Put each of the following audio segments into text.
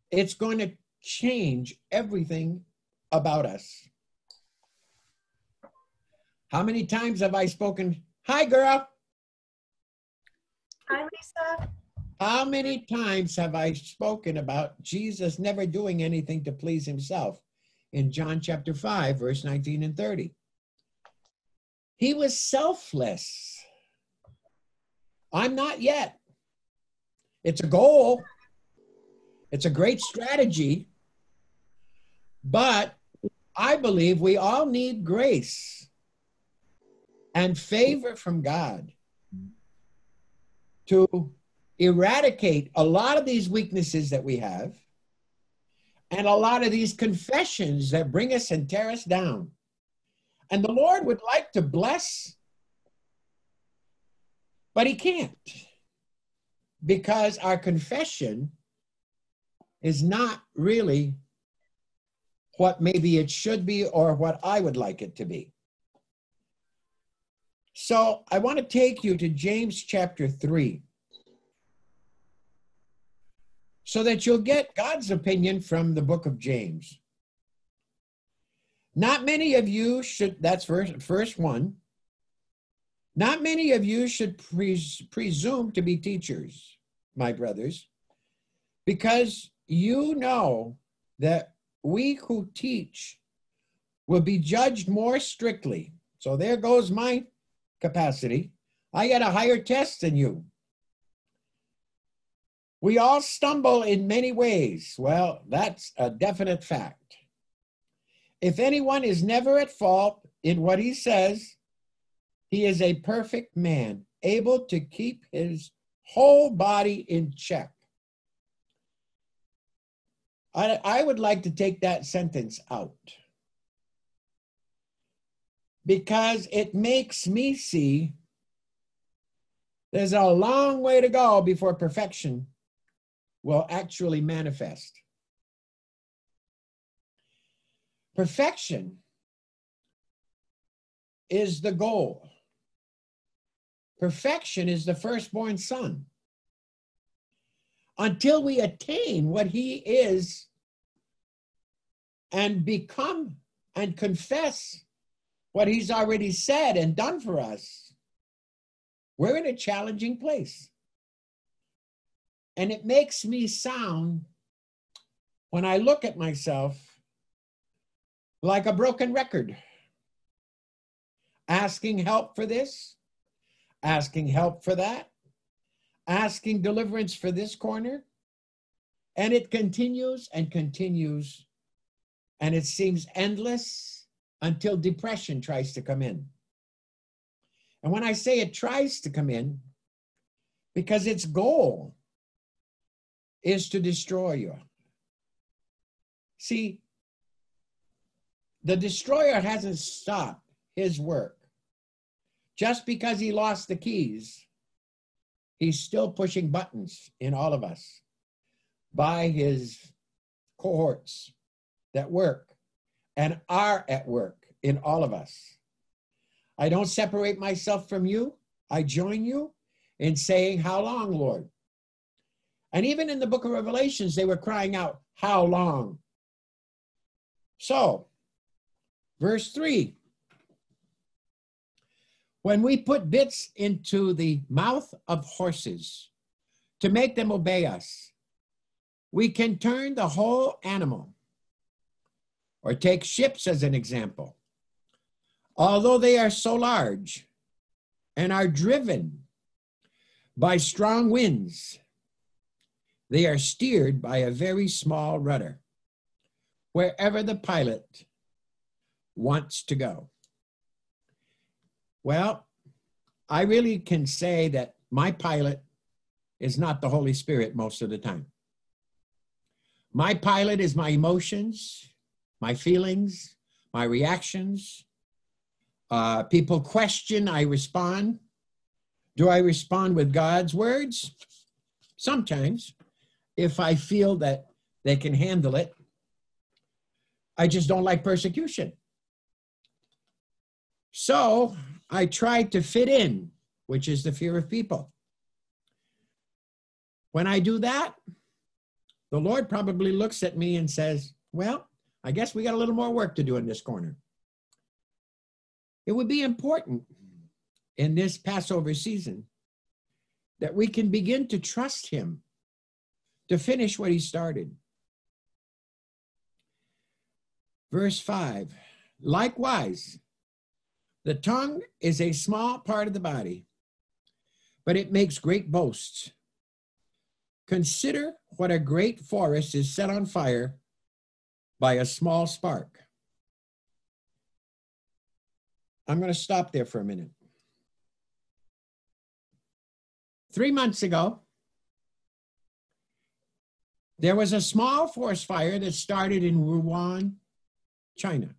it's going to change everything about us. How many times have I spoken? Hi, girl. Hi, Lisa. How many times have I spoken about Jesus never doing anything to please himself in John chapter 5, verse 19 and 30? He was selfless. I'm not yet. It's a goal. It's a great strategy. But I believe we all need grace and favor from God to eradicate a lot of these weaknesses that we have and a lot of these confessions that bring us and tear us down. And the Lord would like to bless, but he can't, because our confession is not really what maybe it should be or what I would like it to be. So I want to take you to James chapter 3 so that you'll get God's opinion from the book of James. Not many of you should, that's verse 1. Not many of you should presume to be teachers, my brothers, because you know that we who teach will be judged more strictly. So there goes my capacity. I get a higher test than you. We all stumble in many ways. Well, that's a definite fact. If anyone is never at fault in what he says, he is a perfect man, able to keep his whole body in check. I would like to take that sentence out because it makes me see there's a long way to go before perfection will actually manifest. Perfection is the goal. Perfection is the firstborn son. Until we attain what he is and become and confess what he's already said and done for us, we're in a challenging place. And it makes me sound, when I look at myself, like a broken record, asking help for this, asking help for that, asking deliverance for this corner, and it continues and continues, and it seems endless until depression tries to come in. And when I say it tries to come in, because its goal is to destroy you. See, the destroyer hasn't stopped his work. Just because he lost the keys, he's still pushing buttons in all of us by his cohorts that work and are at work in all of us. I don't separate myself from you. I join you in saying, how long, Lord? And even in the book of Revelations, they were crying out, how long? So, verse 3, when we put bits into the mouth of horses to make them obey us, we can turn the whole animal. Or take ships as an example. Although they are so large and are driven by strong winds, they are steered by a very small rudder, wherever the pilot wants to go. Well, I really can say that my pilot is not the Holy Spirit most of the time. My pilot is my emotions, my feelings, my reactions. People question, I respond. Do I respond with God's words? Sometimes, if I feel that they can handle it. I just don't like persecution. So I try to fit in, which is the fear of people. When I do that, the Lord probably looks at me and says, well, I guess we got a little more work to do in this corner. It would be important in this Passover season that we can begin to trust him to finish what he started. Verse 5, likewise, the tongue is a small part of the body, but it makes great boasts. Consider what a great forest is set on fire by a small spark. I'm going to stop there for a minute. 3 months ago, there was a small forest fire that started in Wuhan, China.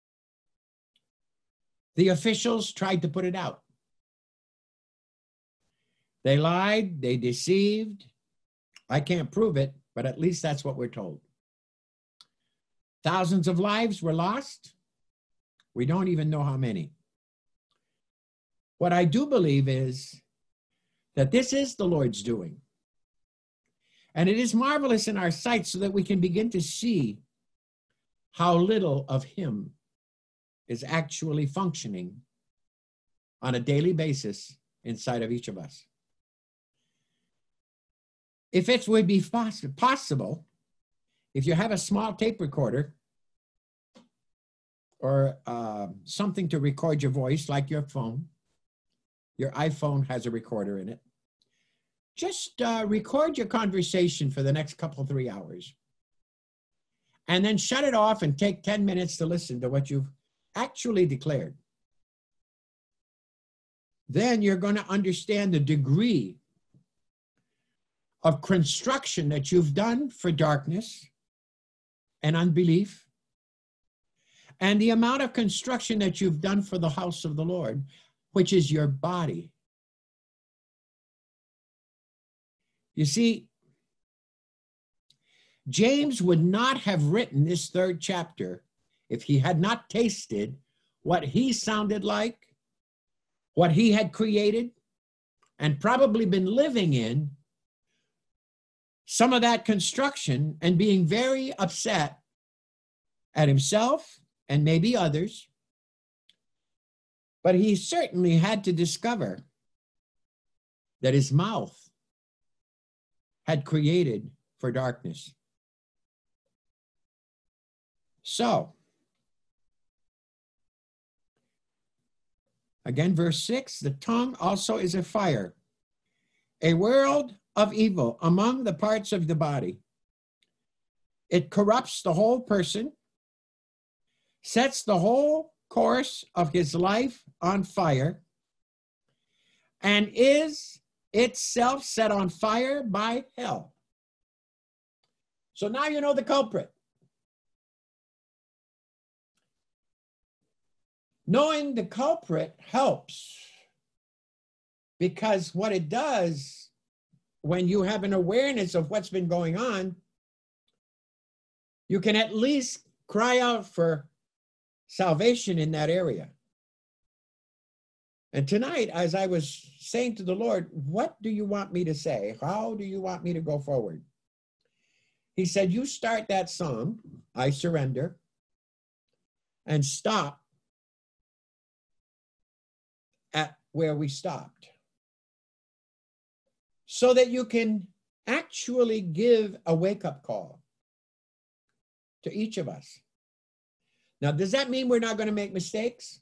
The officials tried to put it out. They lied, they deceived. I can't prove it, but at least that's what we're told. Thousands of lives were lost. We don't even know how many. What I do believe is that this is the Lord's doing. And it is marvelous in our sight so that we can begin to see how little of him is actually functioning on a daily basis inside of each of us. If it would be possible, if you have a small tape recorder or something to record your voice like your phone, your iPhone has a recorder in it, just record your conversation for the next 3 hours. And then shut it off and take 10 minutes to listen to what you've actually declared. Then you're going to understand the degree of construction that you've done for darkness and unbelief, and the amount of construction that you've done for the house of the Lord, which is your body. You see, James would not have written this 3rd chapter if he had not tasted what he sounded like, what he had created, and probably been living in some of that construction and being very upset at himself and maybe others. But he certainly had to discover that his mouth had created for darkness. So, again, verse 6, the tongue also is a fire, a world of evil among the parts of the body. It corrupts the whole person, sets the whole course of his life on fire, and is itself set on fire by hell. So now you know the culprit. Knowing the culprit helps, because what it does when you have an awareness of what's been going on, you can at least cry out for salvation in that area. And tonight, as I was saying to the Lord, what do you want me to say? How do you want me to go forward? He said, you start that song, I Surrender, and stop at where we stopped, so that you can actually give a wake-up call to each of us. Now, does that mean we're not going to make mistakes?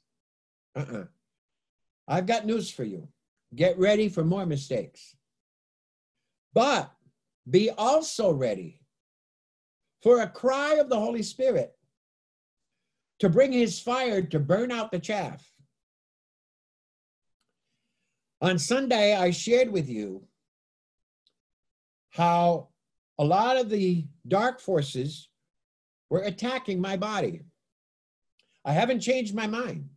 I've got news for you. Get ready for more mistakes. But be also ready for a cry of the Holy Spirit to bring his fire to burn out the chaff. On Sunday, I shared with you how a lot of the dark forces were attacking my body. I haven't changed my mind.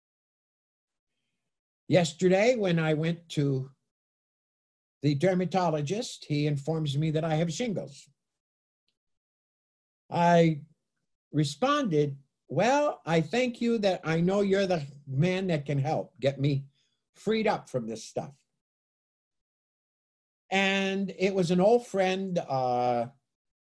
Yesterday, when I went to the dermatologist, he informs me that I have shingles. I responded, well, I thank you that I know you're the man that can help get me freed up from this stuff. And it was an old friend,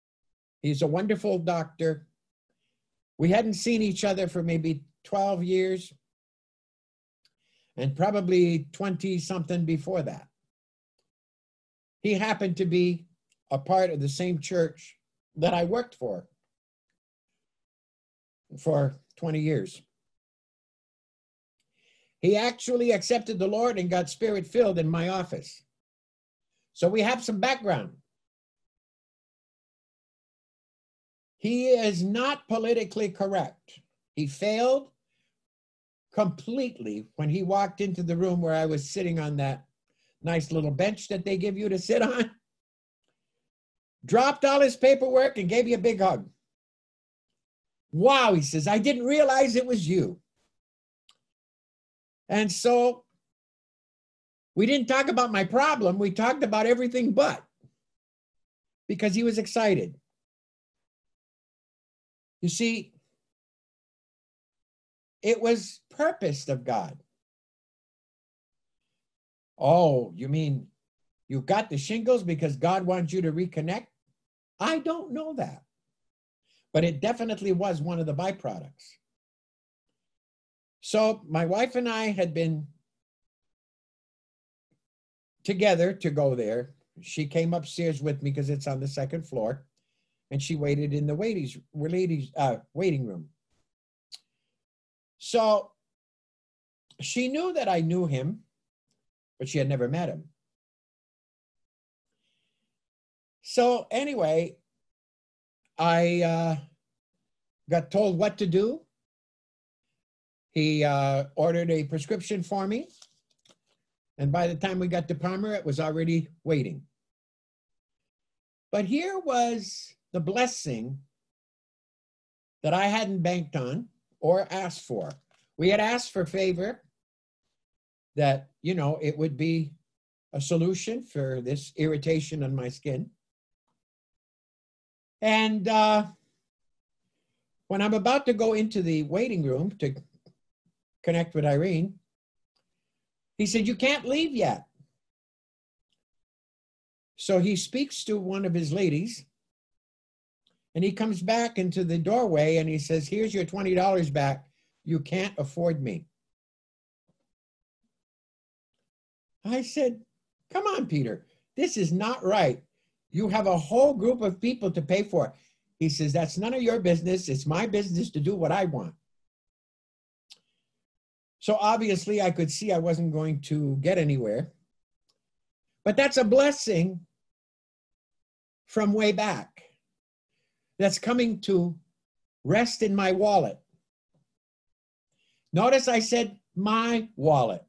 He's a wonderful doctor. We hadn't seen each other for maybe 12 years and probably 20 something before that. He happened to be a part of the same church that I worked for 20 years. He actually accepted the Lord and got spirit-filled in my office. So we have some background. He is not politically correct. He failed completely when he walked into the room where I was sitting on that nice little bench that they give you to sit on. Dropped all his paperwork and gave me a big hug. Wow, he says, I didn't realize it was you. And so we didn't talk about my problem. We talked about everything but, because he was excited. You see, it was purposed of God. Oh, you mean you got the shingles because God wants you to reconnect? I don't know that. But it definitely was one of the byproducts. So my wife and I had been together to go there. She came upstairs with me because it's on the second floor, and she waited in the waiting room. So she knew that I knew him, but she had never met him. So anyway, I got told what to do. He ordered a prescription for me. And by the time we got to Palmer, it was already waiting. But here was the blessing that I hadn't banked on or asked for. We had asked for favor that, you know, it would be a solution for this irritation on my skin. And when I'm about to go into the waiting room to connect with Irene, he said, you can't leave yet. So he speaks to one of his ladies, and he comes back into the doorway and he says, here's your $20 back. You can't afford me. I said, come on, Peter, this is not right. You have a whole group of people to pay for. He says, that's none of your business. It's my business to do what I want. So obviously I could see I wasn't going to get anywhere. But that's a blessing from way back that's coming to rest in my wallet. Notice I said my wallet.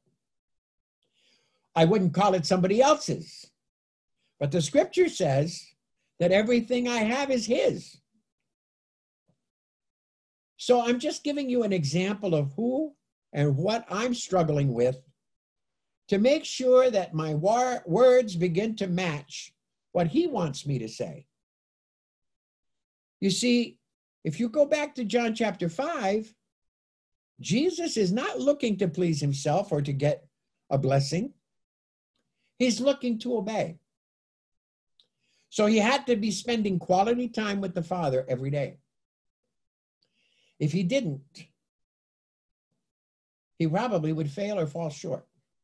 I wouldn't call it somebody else's. But the scripture says that everything I have is his. So I'm just giving you an example of who and what I'm struggling with to make sure that my words begin to match what he wants me to say. You see, if you go back to John chapter 5, Jesus is not looking to please himself or to get a blessing. He's looking to obey. So he had to be spending quality time with the Father every day. If he didn't, he probably would fail or fall short.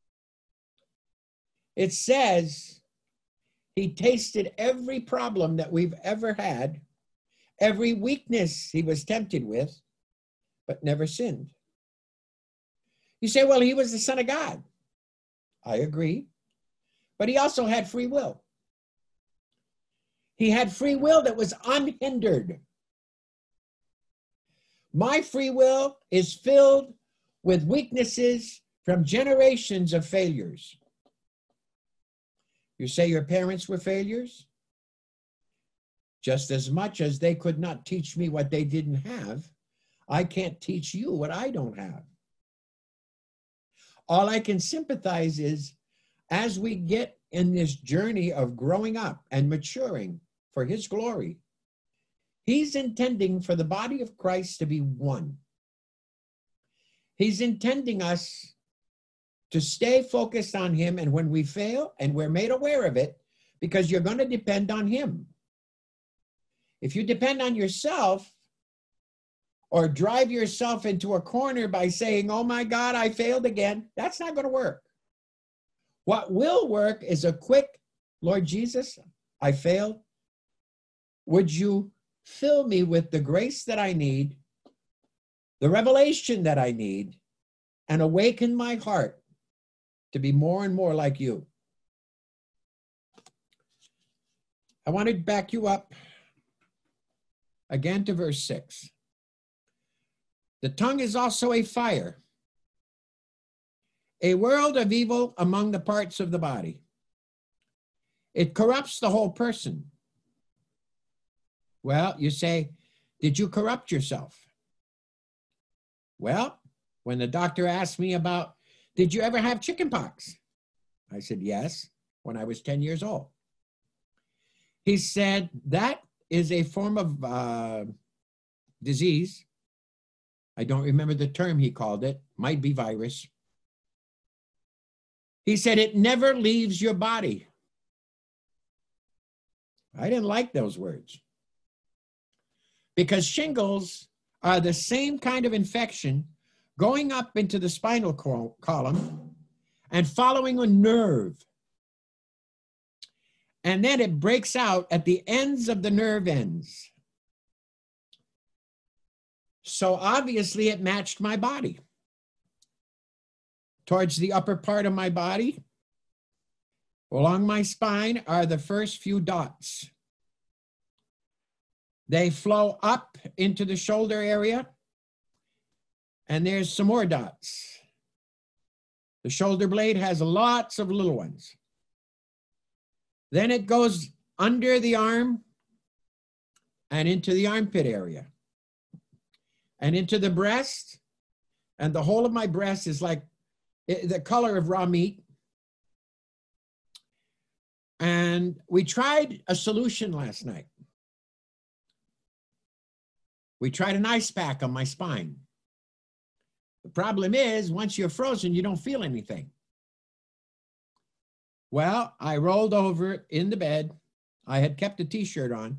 It says he tasted every problem that we've ever had, every weakness he was tempted with, but never sinned. You say, well, he was the Son of God. I agree. But he also had free will. He had free will that was unhindered. My free will is filled with weaknesses from generations of failures. You say your parents were failures? Just as much as they could not teach me what they didn't have, I can't teach you what I don't have. All I can sympathize is, as we get in this journey of growing up and maturing for his glory, he's intending for the body of Christ to be one. He's intending us to stay focused on him, and when we fail, and we're made aware of it, because you're going to depend on him. If you depend on yourself or drive yourself into a corner by saying, oh my God, I failed again, that's not going to work. What will work is a quick, Lord Jesus, I failed. Would you fill me with the grace that I need, the revelation that I need, and awaken my heart to be more and more like you? I want to back you up again to verse 6. The tongue is also a fire, a world of evil among the parts of the body. It corrupts the whole person. Well, you say, did you corrupt yourself? Well, when the doctor asked me about, did you ever have chickenpox? I said, yes, when I was 10 years old. He said, that is a form of disease. I don't remember the term he called it. Might be virus. He said, it never leaves your body. I didn't like those words. Because shingles are the same kind of infection going up into the spinal column and following a nerve. And then it breaks out at the ends of the nerve ends. So obviously it matched my body. Towards the upper part of my body, along my spine, are the first few dots. They flow up into the shoulder area, and there's some more dots. The shoulder blade has lots of little ones. Then it goes under the arm and into the armpit area and into the breast, and the whole of my breast is like the color of raw meat. And we tried a solution last night. We tried an ice pack on my spine. The problem is, once you're frozen, you don't feel anything. Well, I rolled over in the bed. I had kept a t-shirt on.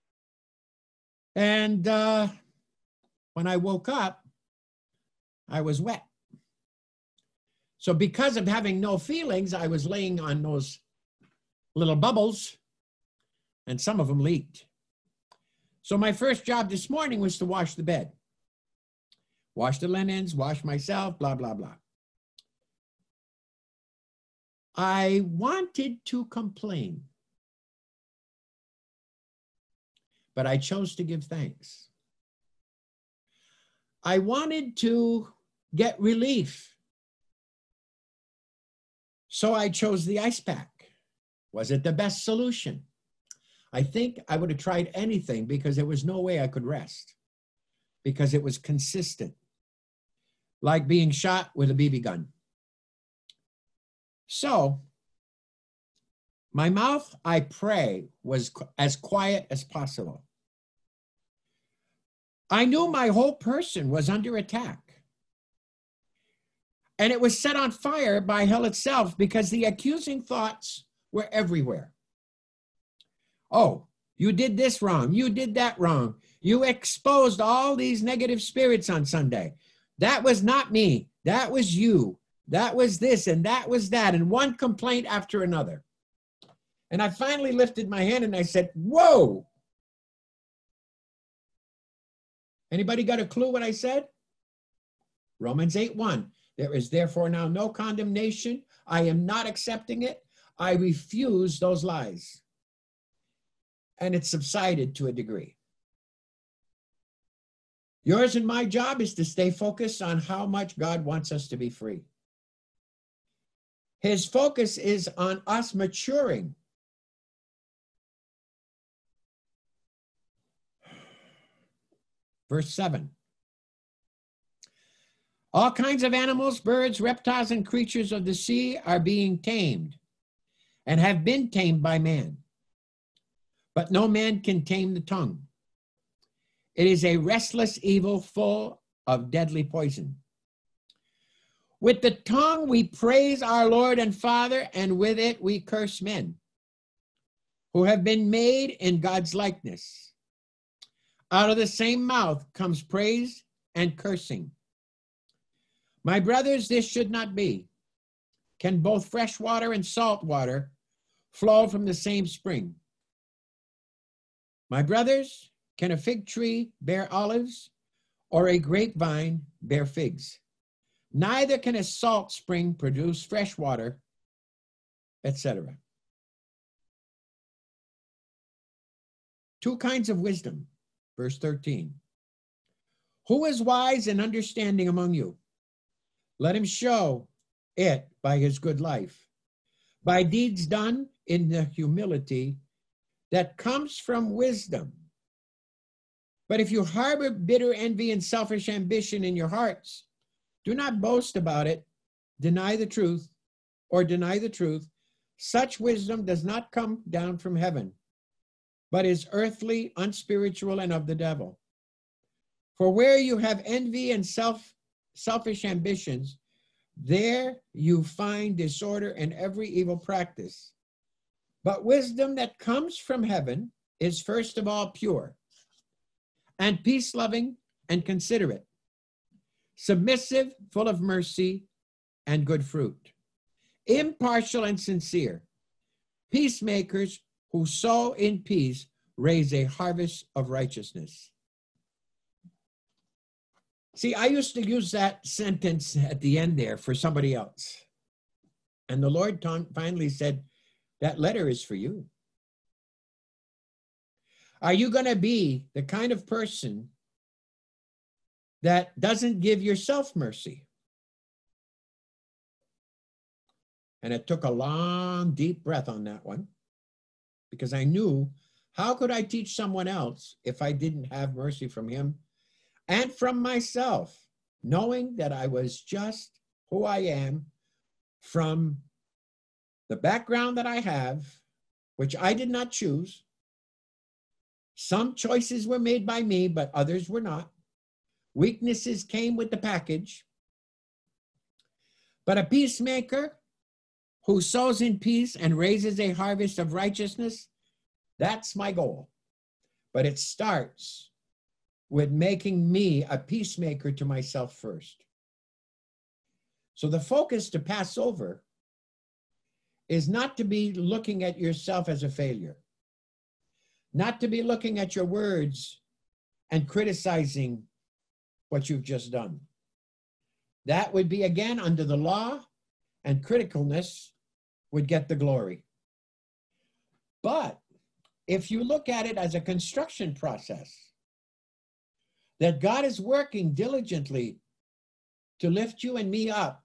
And when I woke up, I was wet. So because of having no feelings, I was laying on those little bubbles, and some of them leaked. So my first job this morning was to wash the bed. Wash the linens, wash myself, blah, blah, blah. I wanted to complain, but I chose to give thanks. I wanted to get relief, so I chose the ice pack. Was it the best solution? I think I would have tried anything because there was no way I could rest, because it was consistent, like being shot with a BB gun. So my mouth, I pray, was as quiet as possible. I knew my whole person was under attack. And it was set on fire by hell itself because the accusing thoughts were everywhere. Oh, you did this wrong. You did that wrong. You exposed all these negative spirits on Sunday. That was not me. That was you. That was this and that was that. And one complaint after another. And I finally lifted my hand and I said, whoa. Anybody got a clue what I said? Romans 8:1. There is therefore now no condemnation. I am not accepting it. I refuse those lies. And it subsided to a degree. Yours and my job is to stay focused on how much God wants us to be free. His focus is on us maturing. Verse 7. All kinds of animals, birds, reptiles, and creatures of the sea are being tamed and have been tamed by man. But no man can tame the tongue. It is a restless evil full of deadly poison. With the tongue we praise our Lord and Father, and with it we curse men who have been made in God's likeness. Out of the same mouth comes praise and cursing. My brothers, this should not be. Can both fresh water and salt water flow from the same spring? My brothers, can a fig tree bear olives or a grapevine bear figs? Neither can a salt spring produce fresh water, etc. Two kinds of wisdom. Verse 13. Who is wise and understanding among you? Let him show it by his good life, by deeds done in the humility that comes from wisdom. But if you harbor bitter envy and selfish ambition in your hearts, do not boast about it, deny the truth. Such wisdom does not come down from heaven, but is earthly, unspiritual, and of the devil. For where you have envy and selfish ambitions, there you find disorder and every evil practice. But wisdom that comes from heaven is first of all pure, and peace-loving and considerate, submissive, full of mercy and good fruit, impartial and sincere, peacemakers who sow in peace raise a harvest of righteousness. See, I used to use that sentence at the end there for somebody else. And the Lord finally said, that letter is for you. Are you going to be the kind of person that doesn't give yourself mercy? And it took a long, deep breath on that one, because I knew, how could I teach someone else if I didn't have mercy from him and from myself, knowing that I was just who I am from the background that I have, which I did not choose. Some choices were made by me, but others were not. Weaknesses came with the package. But a peacemaker who sows in peace and raises a harvest of righteousness, that's my goal. But it starts with making me a peacemaker to myself first. So the focus to pass over is not to be looking at yourself as a failure, not to be looking at your words and criticizing what you've just done. That would be, again, under the law, and criticalness would get the glory. But if you look at it as a construction process, that God is working diligently to lift you and me up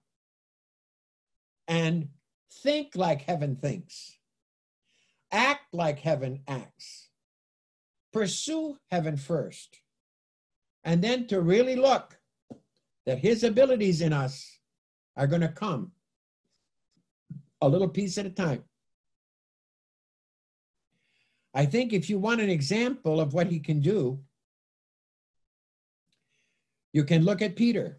and think like heaven thinks, act like heaven acts, pursue heaven first, and then to really look that his abilities in us are going to come a little piece at a time. I think if you want an example of what he can do, you can look at Peter.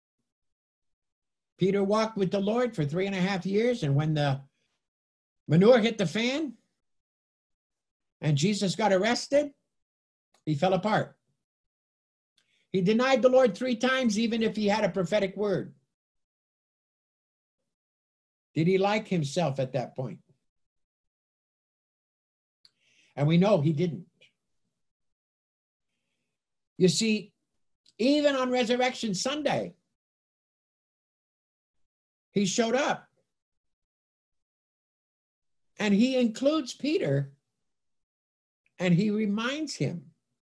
Peter walked with the Lord for 3.5 years, and when the manure hit the fan and Jesus got arrested, he fell apart. He denied the Lord 3 times, even if he had a prophetic word. Did he like himself at that point? And we know he didn't. You see, even on Resurrection Sunday, he showed up. And he includes Peter, and he reminds him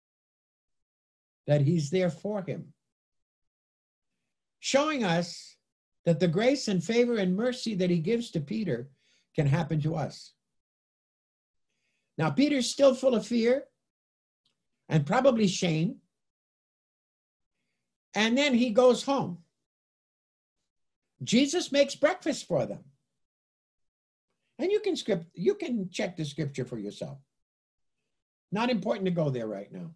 that he's there for him, showing us that the grace and favor and mercy that he gives to Peter can happen to us. Now, Peter's still full of fear and probably shame. And then he goes home. Jesus makes breakfast for them. And you can check the scripture for yourself. Not important to go there right now.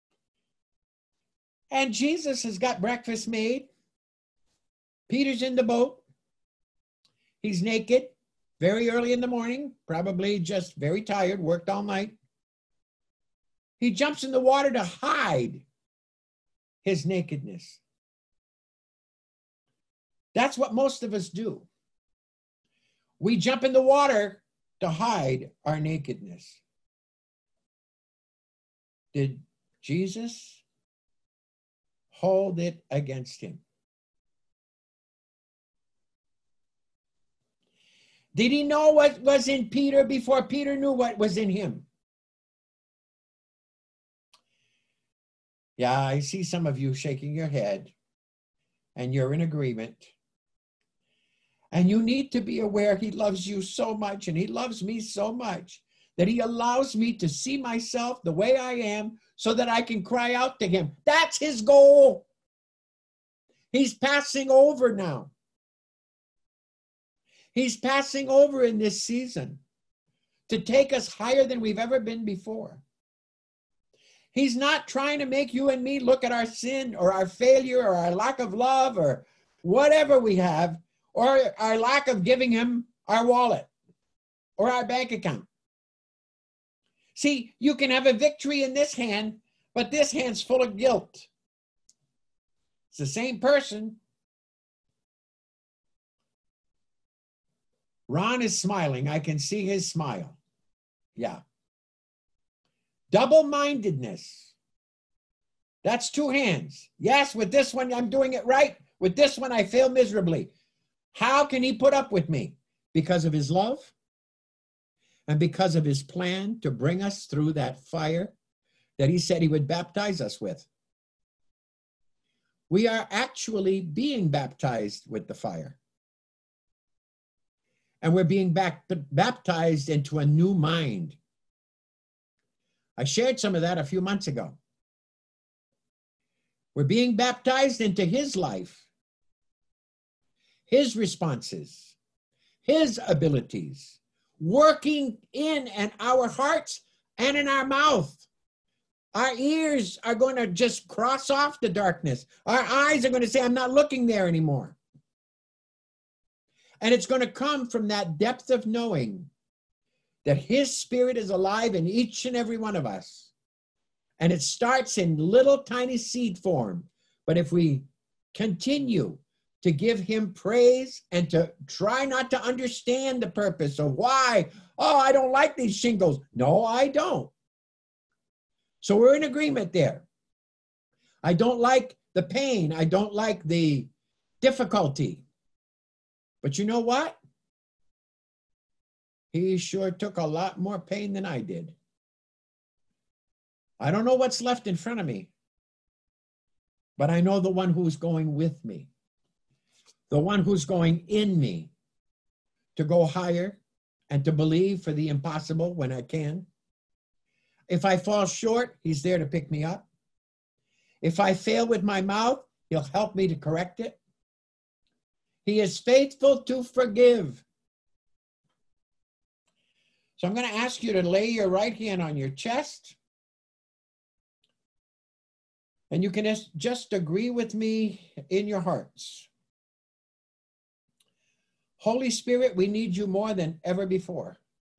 And Jesus has got breakfast made. Peter's in the boat. He's naked, very early in the morning, probably just very tired, worked all night. He jumps in the water to hide his nakedness. That's what most of us do. We jump in the water to hide our nakedness. Did Jesus hold it against him? Did he know what was in Peter before Peter knew what was in him? Yeah, I see some of you shaking your head, and you're in agreement. And you need to be aware he loves you so much, and he loves me so much, that he allows me to see myself the way I am so that I can cry out to him. That's his goal. He's passing over now. He's passing over in this season to take us higher than we've ever been before. He's not trying to make you and me look at our sin or our failure or our lack of love or whatever we have, or our lack of giving him our wallet or our bank account. See, you can have a victory in this hand, but this hand's full of guilt. It's the same person. Ron is smiling. I can see his smile. Yeah. Double-mindedness. That's two hands. Yes, with this one, I'm doing it right. With this one, I fail miserably. How can he put up with me? Because of his love and because of his plan to bring us through that fire that he said he would baptize us with. We are actually being baptized with the fire. And we're being baptized into a new mind. I shared some of that a few months ago. We're being baptized into his life, his responses, his abilities, working in and our hearts and in our mouth. Our ears are going to just cross off the darkness. Our eyes are going to say, I'm not looking there anymore. And it's going to come from that depth of knowing that his spirit is alive in each and every one of us. And it starts in little tiny seed form. But if we continue to give him praise and to try not to understand the purpose of why, oh, I don't like these shingles. No, I don't. So we're in agreement there. I don't like the pain. I don't like the difficulty. But you know what? He sure took a lot more pain than I did. I don't know what's left in front of me, but I know the one who's going with me, the one who's going in me to go higher and to believe for the impossible when I can. If I fall short, he's there to pick me up. If I fail with my mouth, he'll help me to correct it. He is faithful to forgive. So I'm going to ask you to lay your right hand on your chest. And you can just agree with me in your hearts. Holy Spirit, we need you more than ever before.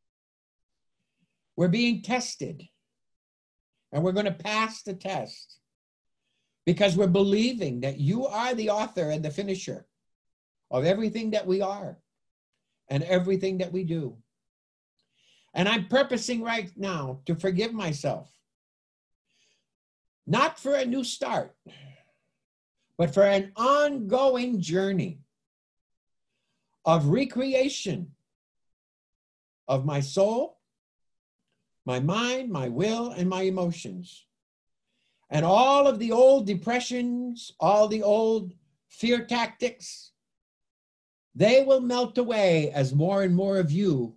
We're being tested. And we're going to pass the test. Because we're believing that you are the author and the finisher of everything that we are and everything that we do. And I'm purposing right now to forgive myself. Not for a new start, but for an ongoing journey of recreation of my soul, my mind, my will, and my emotions. And all of the old depressions, all the old fear tactics, they will melt away as more and more of you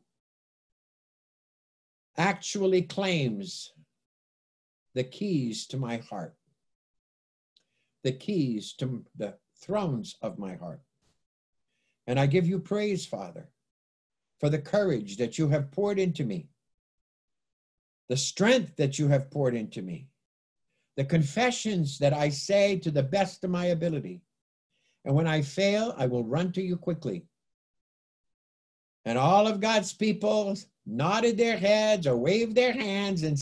actually claims the keys to my heart, the keys to the thrones of my heart. And I give you praise, Father, for the courage that you have poured into me, the strength that you have poured into me, the confessions that I say to the best of my ability. And when I fail, I will run to you quickly. And all of God's people nodded their heads or waved their hands and